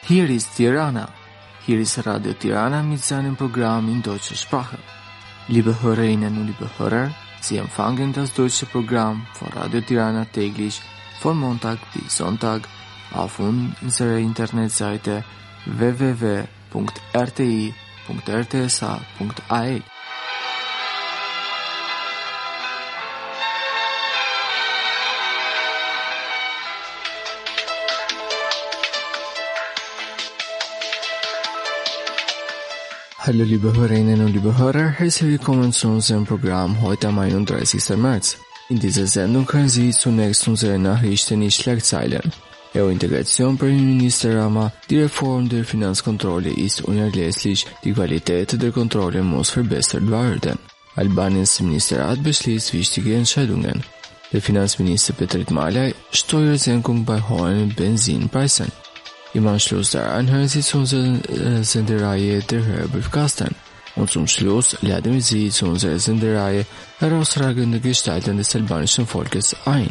Hier ist Tirana. Hier ist Radio Tirana mit seinem Programm in deutscher Sprache. Liebe Hörerinnen und liebe Hörer, Sie empfangen das deutsche Programm von Radio Tirana täglich von Montag bis Sonntag auf unserer Internetseite www.rti.rtsa.al. Hallo liebe Hörerinnen und liebe Hörer, herzlich willkommen zu unserem Programm heute am 31. März. In dieser Sendung hören Sie zunächst unsere Nachrichten in Schlagzeilen. EU-Integration, Premierminister Rama, die Reform der Finanzkontrolle ist unerlässlich, die Qualität der Kontrolle muss verbessert werden. Albaniens Ministerrat beschließt wichtige Entscheidungen. Der Finanzminister Petrit Malaj, Steuersenkung bei hohen Benzinpreisen. Im Anschluss daran hören Sie zu unserer Sendereihe der Hörbriefkasten. Und zum Schluss laden wir Sie zu unserer Sendereihe herausragende Gestalten des albanischen Volkes ein.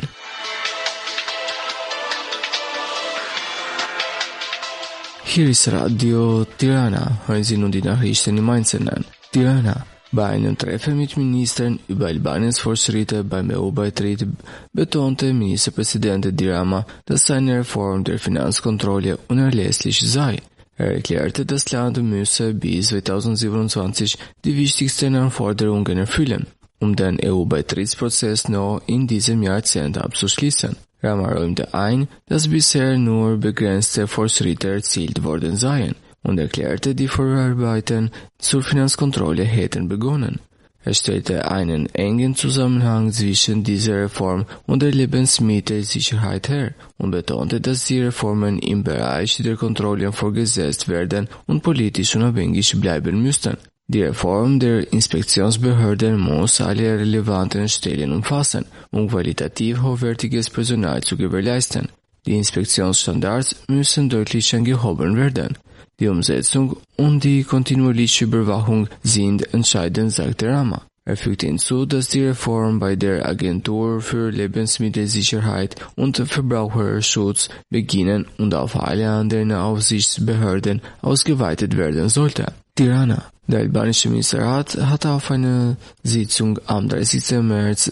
Hier ist Radio Tirana. Hören Sie nun die Nachrichten im Einzelnen. Tirana. Bei einem Treffen mit Ministern über Albaniens Fortschritte beim EU-Beitritt betonte Ministerpräsident Edi Rama, dass eine Reform der Finanzkontrolle unerlässlich sei. Er erklärte, das Land müsse bis 2027 die wichtigsten Anforderungen erfüllen, um den EU-Beitrittsprozess noch in diesem Jahrzehnt abzuschließen. Rama räumte ein, dass bisher nur begrenzte Fortschritte erzielt worden seien und erklärte, die Vorarbeiten zur Finanzkontrolle hätten begonnen. Er stellte einen engen Zusammenhang zwischen dieser Reform und der Lebensmittelsicherheit her und betonte, dass die Reformen im Bereich der Kontrollen vorgesetzt werden und politisch unabhängig bleiben müssten. Die Reform der Inspektionsbehörden muss alle relevanten Stellen umfassen, um qualitativ hochwertiges Personal zu gewährleisten. Die Inspektionsstandards müssen deutlich angehoben werden. Die Umsetzung und die kontinuierliche Überwachung sind entscheidend, sagte Rama. Er fügte hinzu, dass die Reform bei der Agentur für Lebensmittelsicherheit und Verbraucherschutz beginnen und auf alle anderen Aufsichtsbehörden ausgeweitet werden sollte. Tirana. Der albanische Ministerrat hat auf einer Sitzung am 30. März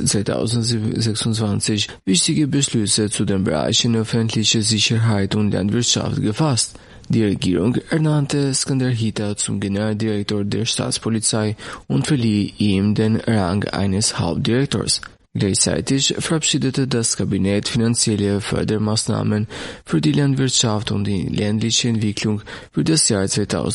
2026 wichtige Beschlüsse zu den Bereichen öffentliche Sicherheit und Landwirtschaft gefasst. Die Regierung ernannte Skender Hita zum Generaldirektor der Staatspolizei und verlieh ihm den Rang eines Hauptdirektors. Gleichzeitig verabschiedete das Kabinett finanzielle Fördermaßnahmen für die Landwirtschaft und die ländliche Entwicklung für das Jahr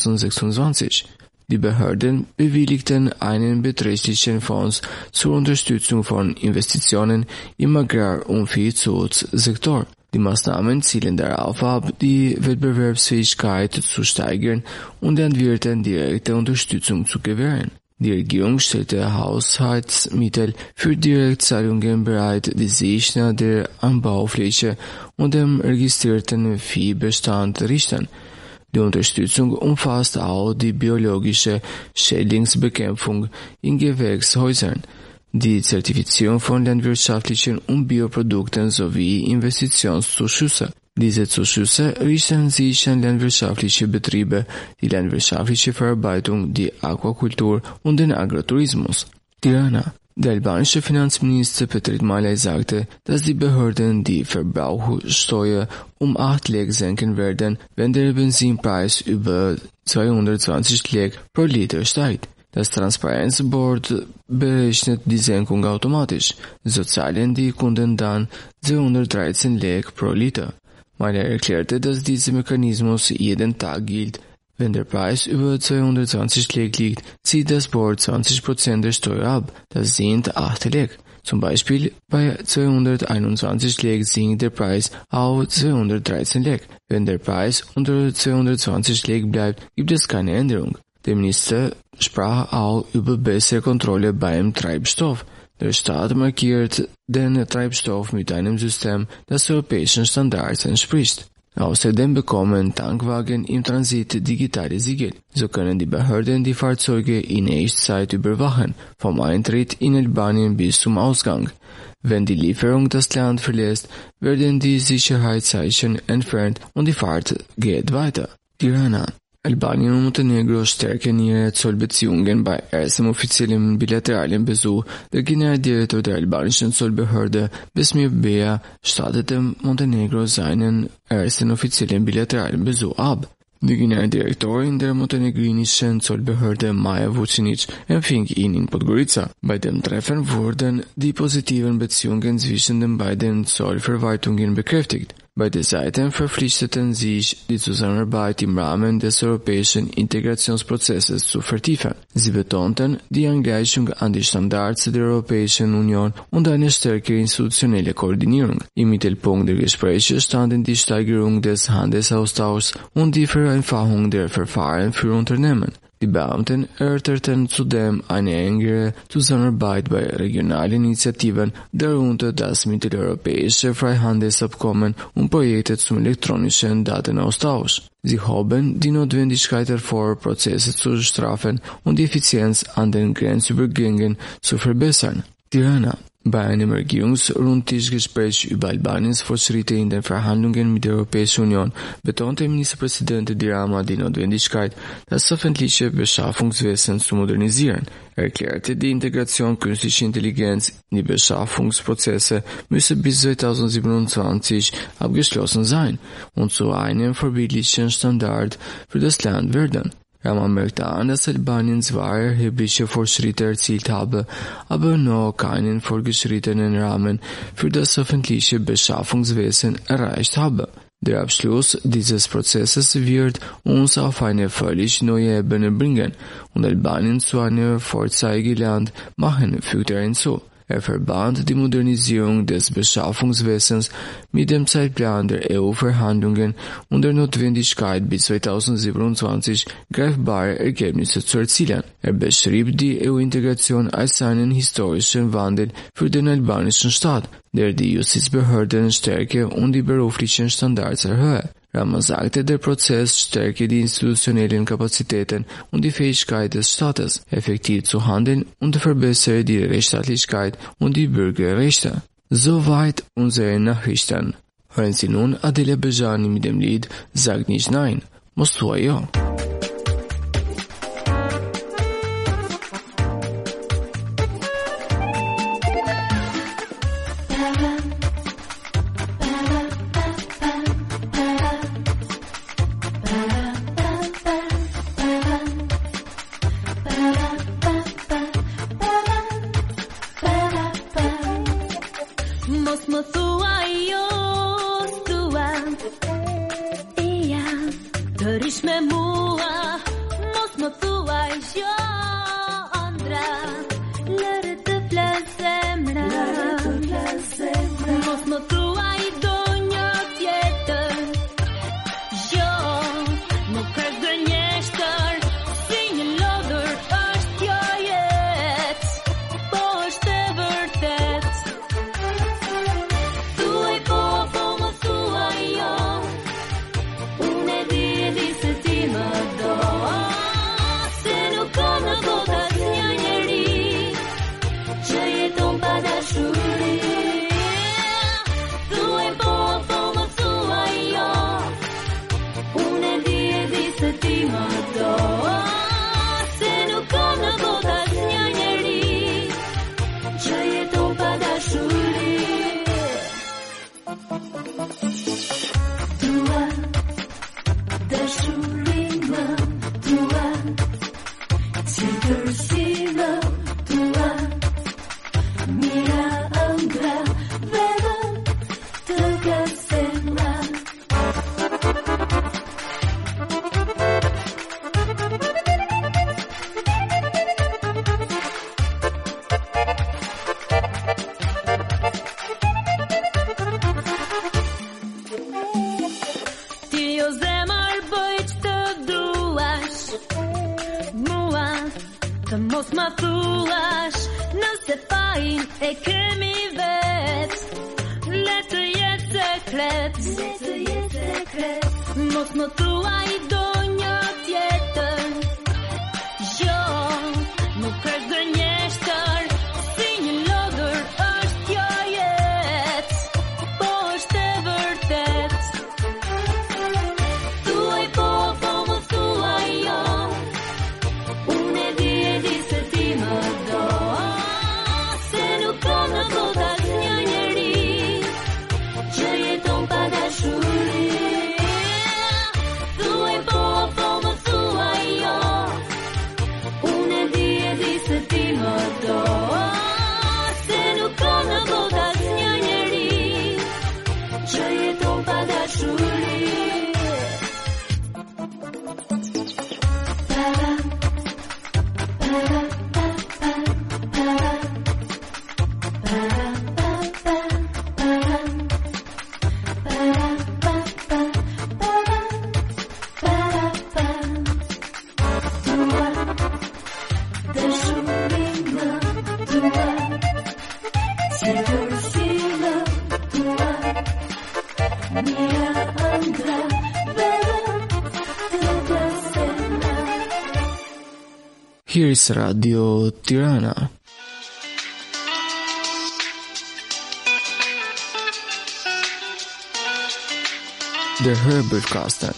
2026. Die Behörden bewilligten einen beträchtlichen Fonds zur Unterstützung von Investitionen im Agrar- und Viehzuchtsektor. Die Maßnahmen zielen darauf ab, die Wettbewerbsfähigkeit zu steigern und den Landwirten direkte Unterstützung zu gewähren. Die Regierung stellte Haushaltsmittel für Direktzahlungen bereit, die sich nach der Anbaufläche und dem registrierten Viehbestand richten. Die Unterstützung umfasst auch die biologische Schädlingsbekämpfung in Gewächshäusern, die Zertifizierung von landwirtschaftlichen und Bioprodukten sowie Investitionszuschüsse. Diese Zuschüsse richten sich an landwirtschaftliche Betriebe, die landwirtschaftliche Verarbeitung, die Aquakultur und den Agrotourismus. Tirana. Der albanische Finanzminister Petrit Malaj sagte, dass die Behörden die Verbrauchersteuer um 8 Lek senken werden, wenn der Benzinpreis über 220 Lek pro Liter steigt. Das Transparenzboard berechnet die Senkung automatisch, so zahlen die Kunden dann 213 Lek pro Liter. Malaj erklärte, dass dieser Mechanismus jeden Tag gilt. Wenn der Preis über 220 Lek liegt, zieht das Board 20% der Steuer ab, das sind 8 Lek. Zum Beispiel bei 221 Lek sinkt der Preis auf 213 Lek. Wenn der Preis unter 220 Lek bleibt, gibt es keine Änderung. Der Minister sprach auch über bessere Kontrolle beim Treibstoff. Der Staat markiert den Treibstoff mit einem System, das europäischen Standards entspricht. Außerdem bekommen Tankwagen im Transit digitale Siegel. So können die Behörden die Fahrzeuge in Echtzeit überwachen, vom Eintritt in Albanien bis zum Ausgang. Wenn die Lieferung das Land verlässt, werden die Sicherheitszeichen entfernt und die Fahrt geht weiter. Tirana. Albanien und Montenegro stärken ihre Zollbeziehungen bei erstem offiziellen bilateralen Besuch. Der Generaldirektor der albanischen Zollbehörde, Besmir Bea, stattete Montenegro seinen ersten offiziellen bilateralen Besuch ab. Die Generaldirektorin der montenegrinischen Zollbehörde, Maja Vucinic, empfing ihn in Podgorica. Bei dem Treffen wurden die positiven Beziehungen zwischen den beiden Zollverwaltungen bekräftigt. Beide Seiten verpflichteten sich, die Zusammenarbeit im Rahmen des europäischen Integrationsprozesses zu vertiefen. Sie betonten die Angleichung an die Standards der Europäischen Union und eine stärkere institutionelle Koordinierung. Im Mittelpunkt der Gespräche standen die Steigerung des Handelsaustauschs und die Vereinfachung der Verfahren für Unternehmen. Die Beamten erörterten zudem eine engere Zusammenarbeit bei regionalen Initiativen, darunter das mitteleuropäische Freihandelsabkommen und Projekte zum elektronischen Datenaustausch. Sie hoben die Notwendigkeit hervor, Prozesse zu straffen und die Effizienz an den Grenzübergängen zu verbessern. Tirana. Bei einem Regierungsrundtischgespräch über Albaniens Fortschritte in den Verhandlungen mit der Europäischen Union betonte Ministerpräsident Edi Rama die Notwendigkeit, das öffentliche Beschaffungswesen zu modernisieren. Er erklärte, die Integration künstlicher Intelligenz in die Beschaffungsprozesse müsse bis 2027 abgeschlossen sein und zu einem vorbildlichen Standard für das Land werden. Rama merkte an, dass Albanien zwar erhebliche Fortschritte erzielt habe, aber noch keinen fortgeschrittenen Rahmen für das öffentliche Beschaffungswesen erreicht habe. Der Abschluss dieses Prozesses wird uns auf eine völlig neue Ebene bringen und Albanien zu einem Vorzeigeland machen, fügte er hinzu. Er verband die Modernisierung des Beschaffungswesens mit dem Zeitplan der EU-Verhandlungen und der Notwendigkeit, bis 2027 greifbare Ergebnisse zu erzielen. Er beschrieb die EU-Integration als einen historischen Wandel für den albanischen Staat, der die Justizbehörden stärke und die beruflichen Standards erhöhe. Rama sagte, der Prozess stärke die institutionellen Kapazitäten und die Fähigkeit des Staates, effektiv zu handeln und verbessere die Rechtsstaatlichkeit und die Bürgerrechte. Soweit unsere Nachrichten. Hören Sie nun Adela Bejani mit dem Lied Sag nicht nein, musst du ja. Mos ma thuash, nëse fajin e kemi vet. Le të jetë sekret, Mos më thuaj do një tjetër. Jo, nuk është gënjeshtër, si një lodër është kjo jetë, po është e vërtet. Thuaj po, po më thuaj jo, unë e di se ti më do, se nuk ka në botë asnjë njeri që jeton pa dashuri. Thuaj po, po më thuaj jo, unë e di se ti më do, se nuk ka në botë asnjë njeri që jeton pa dashuri. Here is Radio Tirana. The Herbert-Kasten.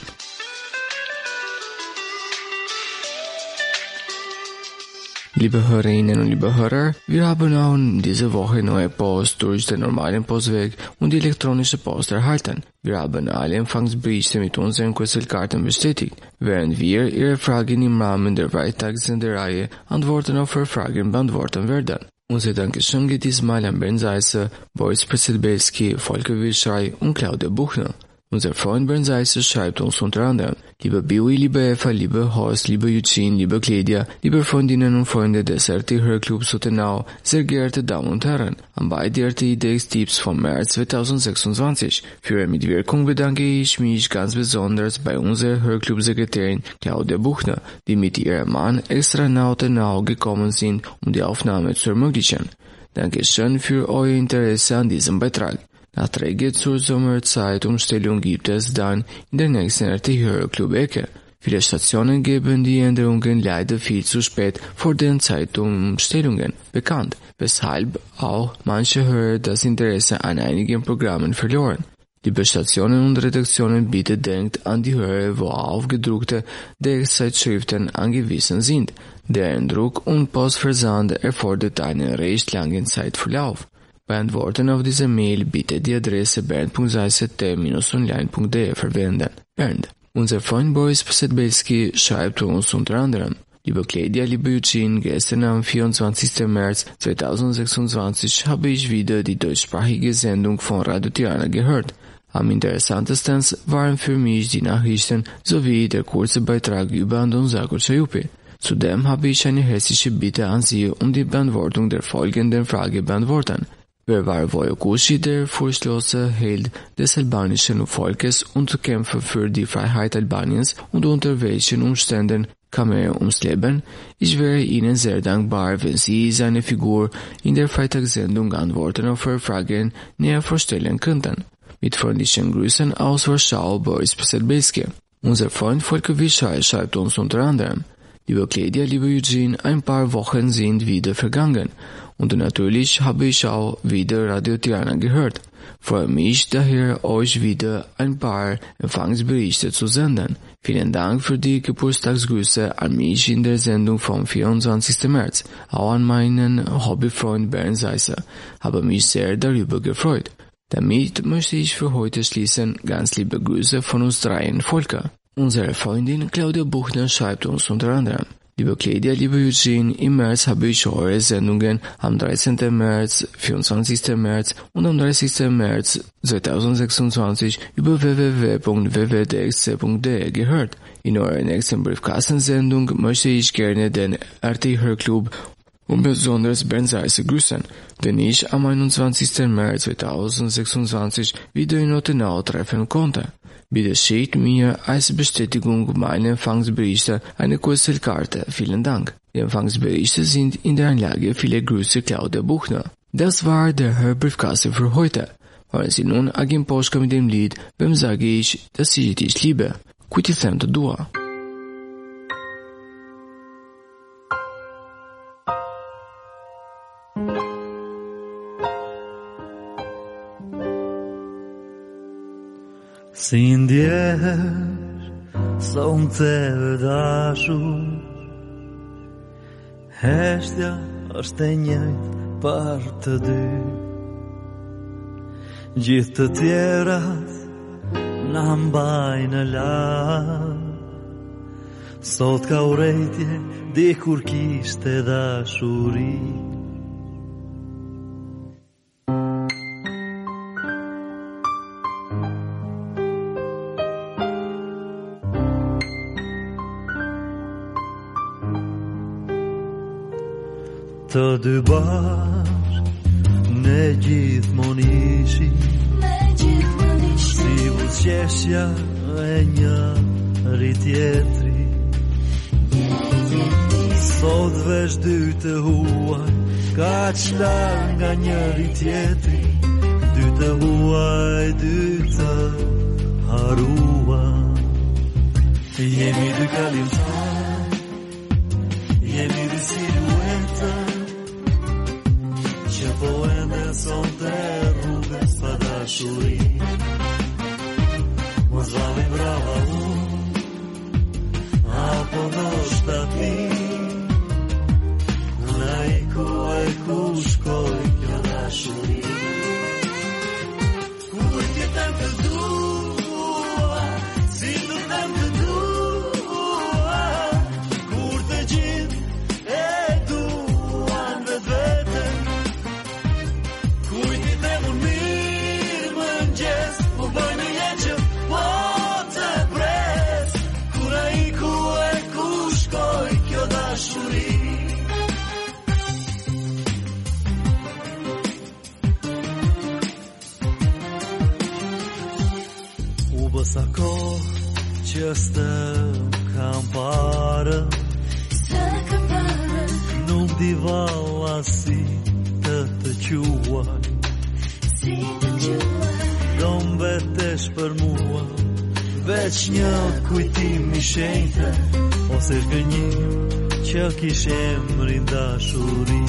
Liebe Hörerinnen und liebe Hörer, wir haben auch in dieser Woche neue Post durch den normalen Postweg und die elektronische Post erhalten. Wir haben alle Empfangsberichte mit unseren Kurzelkarten bestätigt, während wir Ihre Fragen im Rahmen der Freitagssendereihe Antworten auf Ihre Fragen beantworten werden. Unser Dankeschön geht diesmal an Bernd Seisser, Boris Przelbelski, Volker Wilschrei und Claudia Buchner. Unser Freund Bernd Seisser schreibt uns unter anderem: Liebe Biwi, liebe Eva, liebe Horst, liebe Eugene, liebe Claudia, liebe Freundinnen und Freunde des RT-Hörclubs Sottenau, sehr geehrte Damen und Herren, an beide RT-Idee-Tipps vom März 2026. Für Ihre Mitwirkung bedanke ich mich ganz besonders bei unserer Hörclub-Sekretärin Claudia Buchner, die mit ihrem Mann extra nach Sottenau gekommen sind, um die Aufnahme zu ermöglichen. Dankeschön für euer Interesse an diesem Beitrag. Nachträge zur Sommerzeitumstellung gibt es dann in der nächsten RT-Hörclub-Ecke. Viele Stationen geben die Änderungen leider viel zu spät vor den Zeitumstellungen bekannt, weshalb auch manche Hörer das Interesse an einigen Programmen verloren. Liebe Stationen und Redaktionen, bitte denkt an die Hörer, wo aufgedruckte Zeitschriften angewiesen sind. Deren Druck und Postversand erfordert einen recht langen Zeitverlauf. Bei Antworten auf diese Mail bitte die Adresse bernd.seisser-online.de verwenden. Bernd. Unser Freund Boris Przelbelski schreibt uns unter anderem: Liebe Claudia, liebe Eugene, gestern am 24. März 2026 habe ich wieder die deutschsprachige Sendung von Radio Tirana gehört. Am interessantesten waren für mich die Nachrichten sowie der kurze Beitrag über Anton Zagochayupi. Zudem habe ich eine herzliche Bitte an Sie um die Beantwortung der folgenden Frage beantworten. Wer war Wojokushi, der furchtlose Held des albanischen Volkes und Kämpfer für die Freiheit Albaniens, und unter welchen Umständen kam er ums Leben? Ich wäre Ihnen sehr dankbar, wenn Sie seine Figur in der Freitagssendung Antworten auf Ihre Fragen näher vorstellen könnten. Mit freundlichen Grüßen aus Warschau, Boris Przelbelski. Unser Freund Volker Wilschrei schreibt uns unter anderem: Liebe Claudia, liebe Eugene, ein paar Wochen sind wieder vergangen. Und natürlich habe ich auch wieder Radio Tirana gehört. Freue mich daher, euch wieder ein paar Empfangsberichte zu senden. Vielen Dank für die Geburtstagsgrüße an mich in der Sendung vom 24. März. Auch an meinen Hobbyfreund Bernd Seisser. Habe mich sehr darüber gefreut. Damit möchte ich für heute schließen. Ganz liebe Grüße von uns dreien, Volker. Unsere Freundin Claudia Buchner schreibt uns unter anderem: Liebe Claudia, liebe Eugene, im März habe ich eure Sendungen am 13. März, 24. März und am 30. März 2026 über www.www.dxc.de gehört. In eurer nächsten Briefkastensendung möchte ich gerne den RT-Hörclub und besonders Bernd Seisser grüßen, den ich am 21. März 2026 wieder in Sottenau treffen konnte. Bitte schickt mir als Bestätigung meiner Empfangsberichte eine Kurzelkarte. Vielen Dank. Die Empfangsberichte sind in der Anlage. Viele Grüße, Claudia Buchner. Das war der Hörbriefkasten für heute. Haren si nun agim poshka mit dem Lied Wem sage ich, dass ich dich liebe? Kujt I them të dua? Si ndjesh, sa unë theve dashur, heshtja është e njëjtë për të dy. Gjithë të tjerat na mbajnë larg, sot ka urrejtje dikur kishte dashuri. Të dy bashk ne gjithmonë ishim, si buzëqeshja e njëri tjetri. Sot vesh dy të huaj, kaq larg nga njëri tjetri. Dy të huaj, dy të haruar. Jemi dy kalimtar, jemi dy silueta, që po ende sonte rrugës pa dashuri. Mos vali brava unë, apo ndoshta ti, unë ai ku e ku shkoj kjo dashuri. Kur ti them të dua, si të them të dua, kur të gjithë e duan vetveten. Kujt I them unë mirë mëngjes, po bëjnë jetë që po të pres, kur ai ku e ku shkoj kjo dashuri. U bësa kohë që s'të kam parë, nuk di valla si të quaj. Do mbetesh për mua veç një kujtim I shenjtë, ose zgënjim që kishem rindashuri.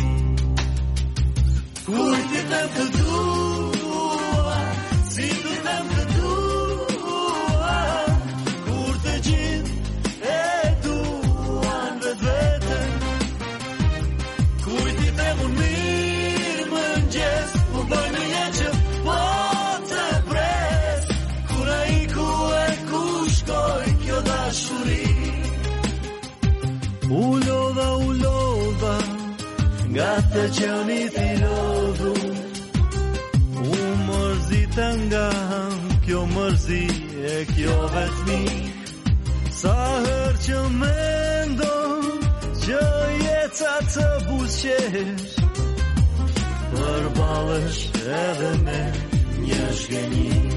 Kur ti them të dua, si të them të dua, kur të gjithë e duan vetveten. Kujt I them unë mirë mëngjes, po bëjnë jetë që po të pres, kur ai ku e ku shkoj kjo dashuri. U lodha, nga të qenit I lodhur, u mërzita nga kjo mërzi e kjo vetmi. Sa herë që mendon që jeca të buzëqesh, përballesh edhe me një shgënjim.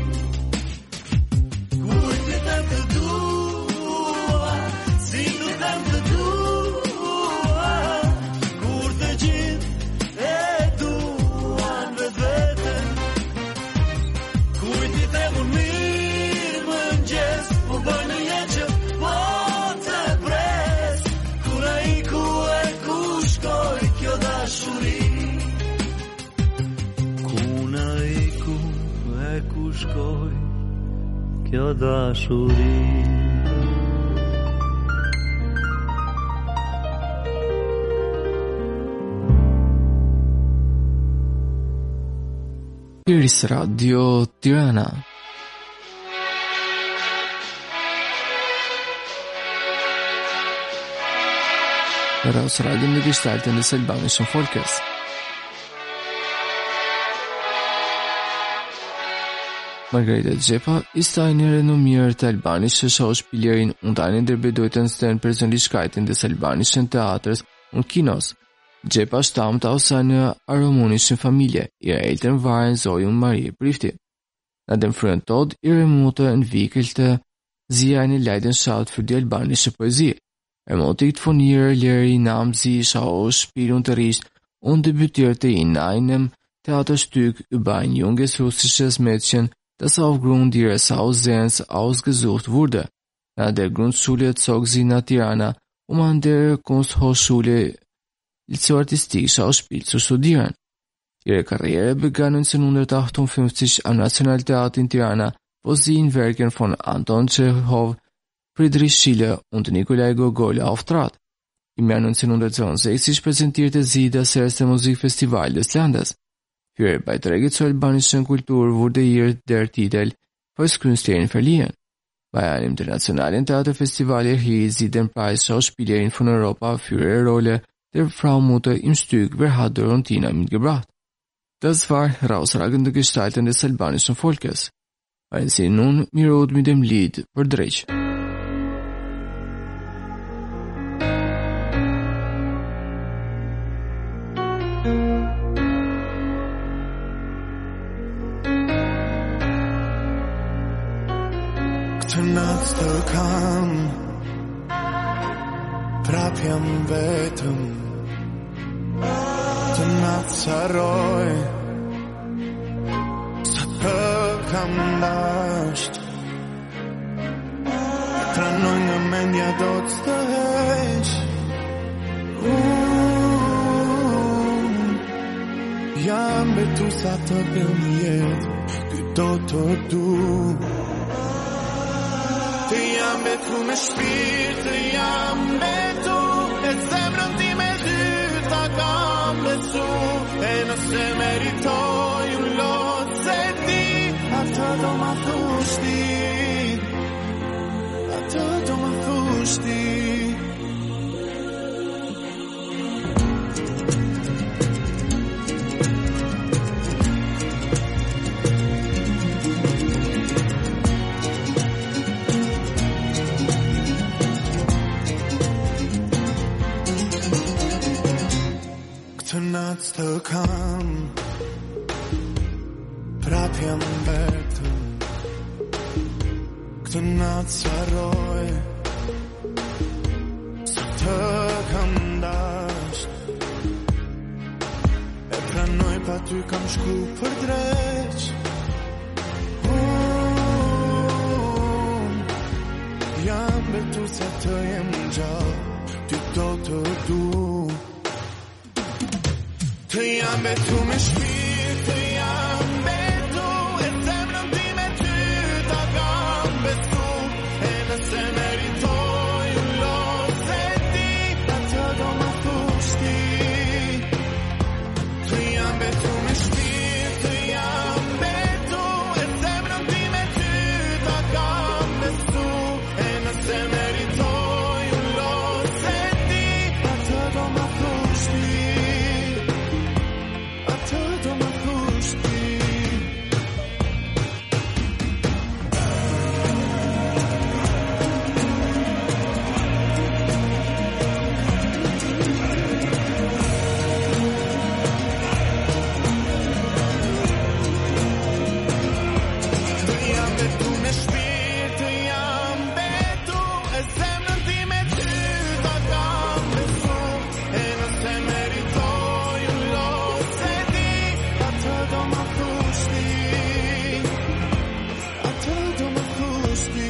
Kur ti them të dua, si të them të dua, kur të gjithë e duan vetveten. Kujt I them unë mirë mëngjes, po bëjnë jetë që po të pres, kur ai ku e ku shkoj kjo dashuri. Kuna I ku e ku shkoj kjo dashuri. Iris Radio Tirana. Rausradion gestalten des albanischen Volkes. Margareta Xhepa ist eine renommierte albanische Schauspielerin und eine der bedeutendsten Persönlichkeiten des albanischen Theaters und Kinos. Xhepa stammt aus einer harmonischen Familie. Ihre Eltern waren Zoe und Marie Prifti. Nach dem frühen Tod ihrer Mutter entwickelte sie eine Leidenschaft für die albanische Poesie. Ermutigt von ihrer Lehrerin nahm sie Schauspielunterricht und debütierte in einem Theaterstück über ein junges russisches Mädchen, das aufgrund ihres Aussehens ausgesucht wurde. Nach der Grundschule zog sie nach Tirana, um an der Kunsthochschule Liceo Artistique Schauspiel zu studieren. Ihre Karriere begann 1958 am Nationaltheater in Tirana, wo sie in Werken von Anton Tschechow, Friedrich Schiller und Nikolai Gogol auftrat. Im Jahr 1962 präsentierte sie das erste Musikfestival des Landes. Für ihre Beiträge zur albanischen Kultur wurde ihr der Titel Volkskünstlerin verliehen. Bei einem internationalen Theaterfestival erhielt sie den Preis Schauspielerin von Europa für ihre Rolle der Frau Mutter im Stück Wer hat Dorotina mitgebracht? Das war herausragende Gestalten des albanischen Volkes. Weil sie nun Mirod mit dem Lied Verdrech. Të kam prap jam vetëm të natë saroj sa të kam dasht pranoj nga mendja do të stëhesh jam betu sa të bëll një jetë ty do të du Të jam betu me shpirt, të jam betu E zemrën ti me dy ta kam betu E nëse meritoj unë lotë se ti Atë do ma thush ti Atë do ma thush ti Të natë të kam prap jam vetëm Këtë natë saroj sa të kam dasht E pranoj pa ty kam shku për dreq Jam betu sa të jem gjallë Ty do të du Të jam betu me shpirt, të jam betu E zemrën ti me ty ta kam betu E nëse meritoj unë lotë se ti Atë do ma thush ti Të jam betu me shpirt, të jam betu E zemrën ti me ty ta kam betu E nëse meritoj unë lotë se ti Atë do ma thush ti Atë do ma thush ti Të jam betu me shpirt, të jam betu E zemrën ti me ty ta kam betu E nëse meritoj unë lotë se ti Atë do ma thush ti Atë do ma thush ti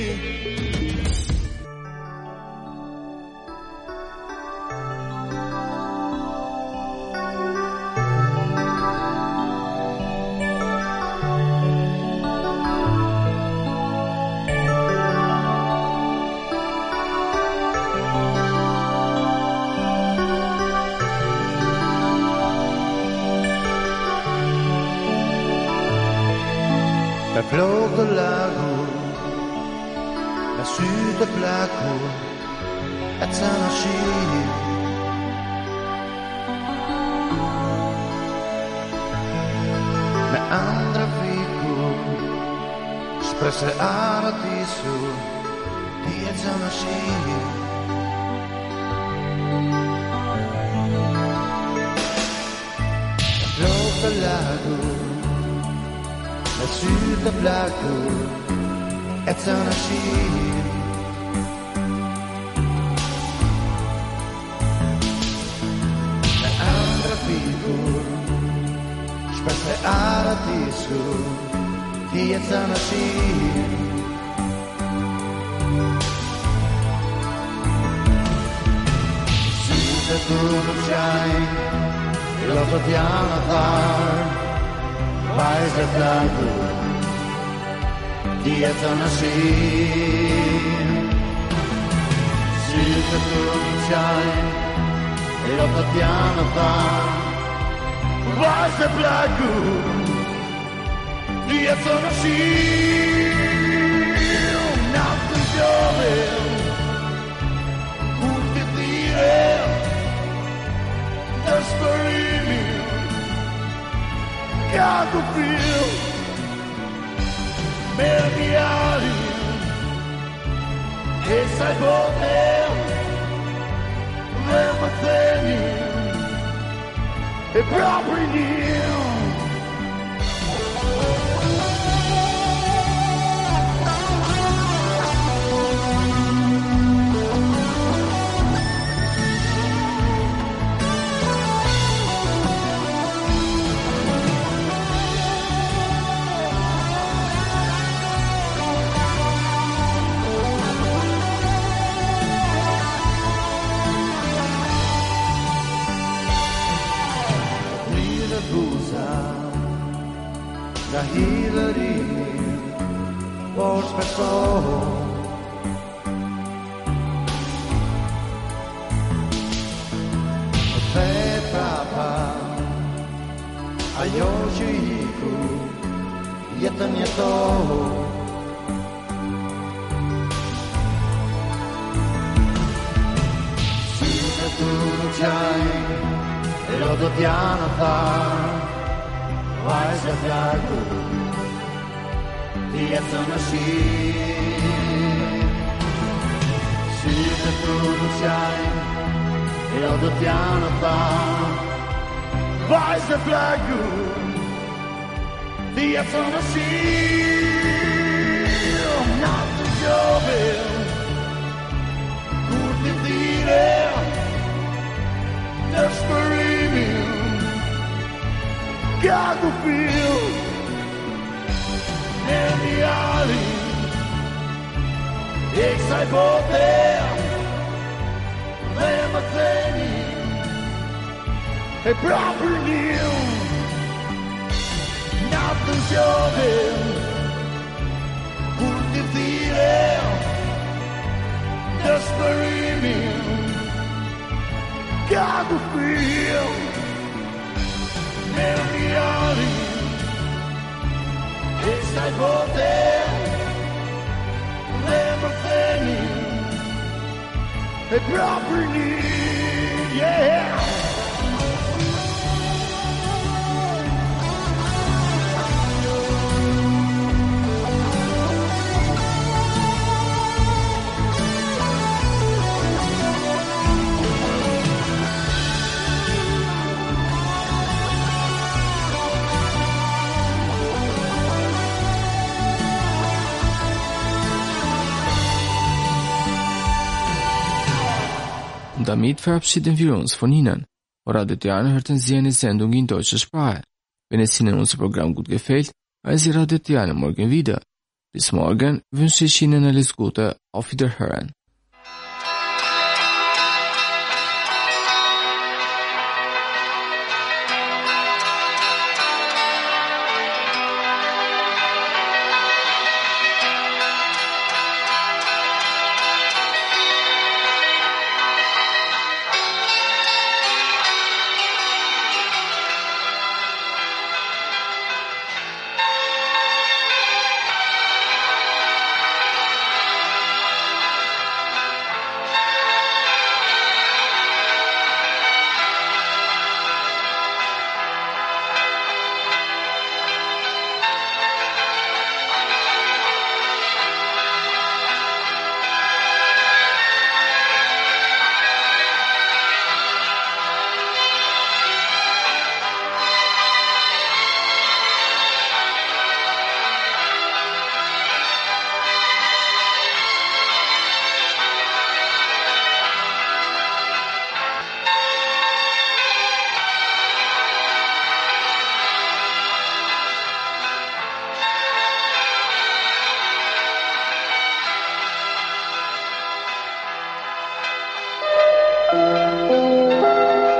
Me flok të lagur Me sy të plakur E të në shirë Me andra fikur Shprese aratisur Ti e të në shirë Me flok të lagur Me sy të plakur E të në shirë Me andra figur die jetzt an der Schiene. Süße Sonnenschein, låter gärna far, weiße Flagge, die jetzt an der Schiene. Süße Sonnenschein, låter gärna far, weiße Flagge, die jetzt an der Schiene. Natten Jahre, gut dir, das Berlin, Chicago feel, mehr wie alle, es sei Hotel, wenn man sehen, e proprio Dio. Da hiler i vår person. Och te papa a yo chico yetanyeto. Sita tu chai e lo dotiana fa. Weiße Flagge, die jetzt an der Schiene. Süße Sonnenschein, der Piano war. Weiße Flagge, die jetzt an der Schiene. Nacht und Jahre, gut mit dir, das Berlin. Chicago feel, en die alley, ik zei Hotel, ben meteen, e proprio nieuw, natten jovem, goed te vieren, desperiming, Chicago feel. Melody, ik sta Hotel, never failing, a property, yeah. Und damit verabschieden wir uns von Ihnen. Radio Tirana hörten Sie eine Sendung in deutscher Sprache. Wenn es Ihnen unser Programm gut gefällt, hören Sie Radio Tirana morgen wieder. Bis morgen wünsche ich Ihnen alles Gute. Auf Wiederhören.